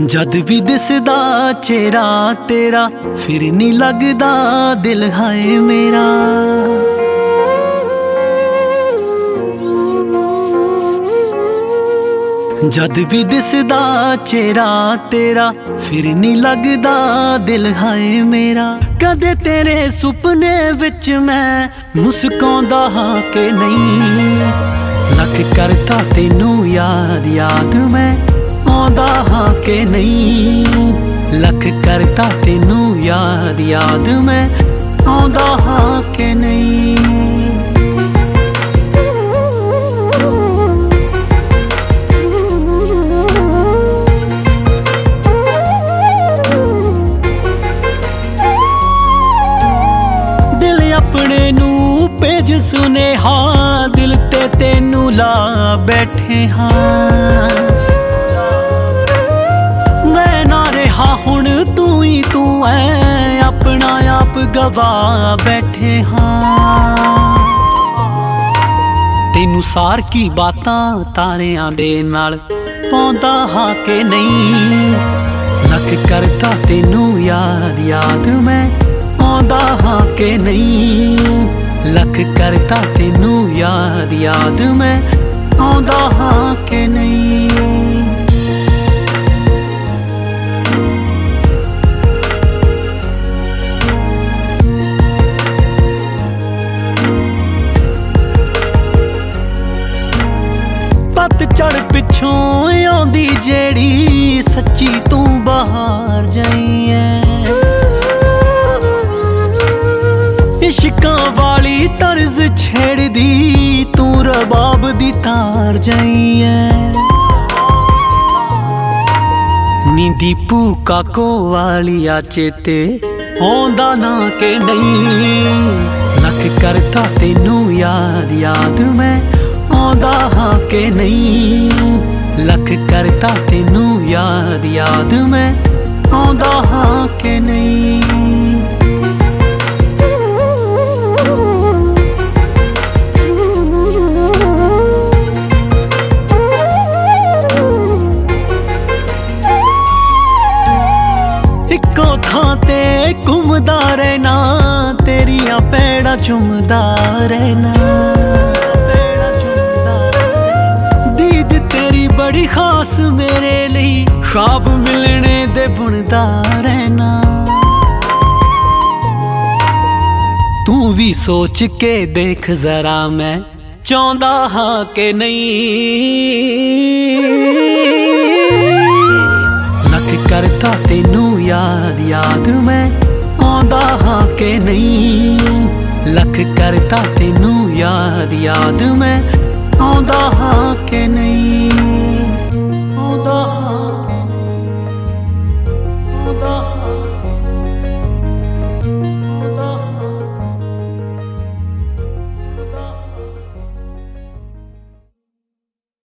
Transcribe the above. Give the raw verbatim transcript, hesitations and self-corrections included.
जद भी दिसदा चेहरा तेरा फिर नी लगदा दिल हाय मेरा। जद भी दिसदा चेहरा तेरा फिर नी लगदा दिल हाय मेरा। कदे तेरे सुपने विच मैं मुस्कांदा हां के नहीं, लख करता तेनू याद याद मैं आंदा हां के नहीं। लख करता तेनू याद याद मैं आंदा हां के नहीं। दिल अपने नू भेज सुनेहा, दिल ते तेनू ला बैठे हाँ। मैं ना रहा हुण तू ही तू है, अपना आप गवा बैठे हाँ। तेनू सार की बातां तारियां दे नाल पाउंदा हां के नहीं। लख करता तेनू याद याद मैं आंदा हां के नहीं। लख करता तेनू याद याद मैं आंदा हां के नहीं। पतझड़ पिछों आंदी जेड़ी सच्ची तू बाहर जाई है। इश्कां वाली तर्ज छेड़ दी तू रबाब दी तार जाई है। नी दीपू काको वाली आ चेते आंदा ना के नहीं। लख करता तेनू याद याद मैं आंदा हां के नहीं। लख करता तेनू याद याद मैं आंदा हां के नहीं। इक्को थां ते घुमदा रहना, तेरियां पैड़ां चुमदा रहना। बड़ी खास मेरे लिए ख्वाब मिलने दे बुनदा रहना। तू भी सोच के देख जरा मैं चाहता हां के नहीं। लख करता तेनू याद याद मैं आंदा हां के नहीं। लख करता तेनू याद याद मैं आंदा हां के नहीं।